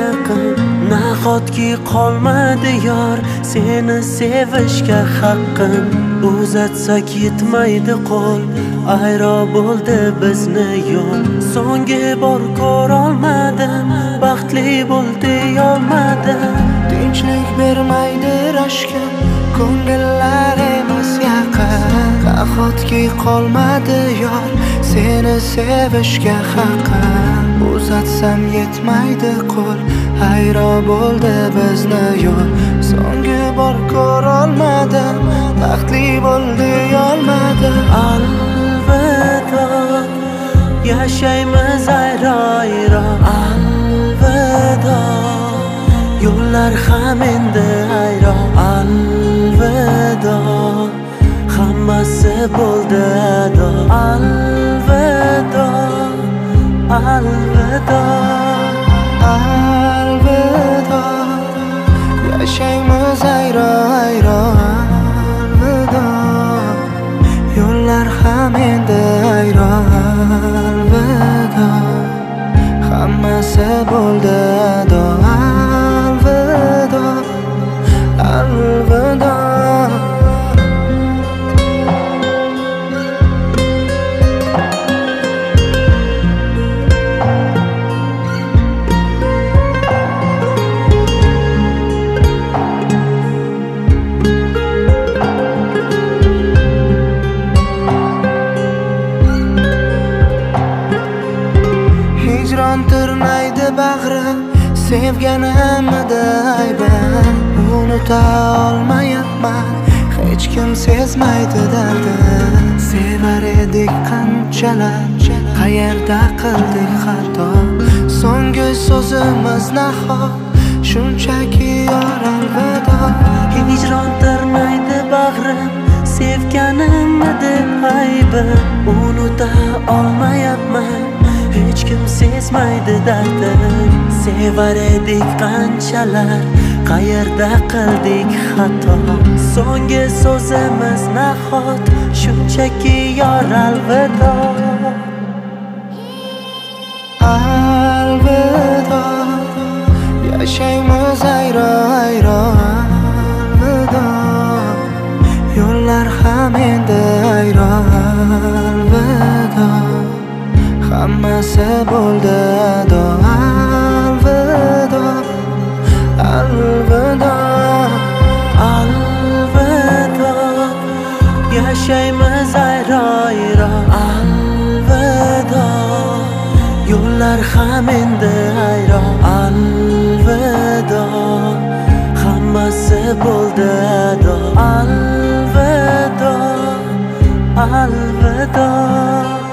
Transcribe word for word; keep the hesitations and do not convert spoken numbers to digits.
yaqin, nahotki qolmadi yor seni sevishga haqqim. Uzatsak yetmaydi qo'l, ayro bo'ldi bizni yo'l. So'nggi bor ko'rolmadim, baxtli bo'l deyolmadim. Tinchlik bermaydi rashkim, ko'ngillar emas yaqin. Nahotki qolmadi yor seni sevishga haqqim. Uzatsam yetmaydi qo'l, hayro bo'ldi bizni yo'l. So'nggi bor ko'rolmadim, baxtli bo'l deyolmadim. Alvido, yashaymiz ayro-ayro. Alvido, yo'llar ham endi ayro. Alvido, hammasi bo'ldi ado. Alvido, alvido, alvido, yashaymiz ayro-ayro. Alvido, yo'llar ham endi ayro. Alvido, hammasi bo'ldi ado. Alvido, alvido. Hijron tirnaydi bag'rim, sevganimda aybim. Unuta olmayapman, hech kim sezmaydi dardim. Sevar edik qanchalar, qayerda qildik xato. So'nggi so'zimiz nahot, shunchaki yor alvido. Hijron tirnaydi bag'rim, sevganimda aybim. Unuta olmayapman, hech kim sezmaydi dardim. Sevar edik qanchalar, qayerda qildik xato. So'nggi so'zimiz nahot, shunchaki yor alvido. Alvido, yashaymiz ayro-ayro. Alvido, yo'llar ham endi ayro. Alvido, hammasi bo'ldi ado. Alvido, alvido, alvido, yashaymiz ayro-ayro. Alvido, yo'llar ham endi ayro. Alvido, hammasi bo'ldi ado. Alvido, alvido.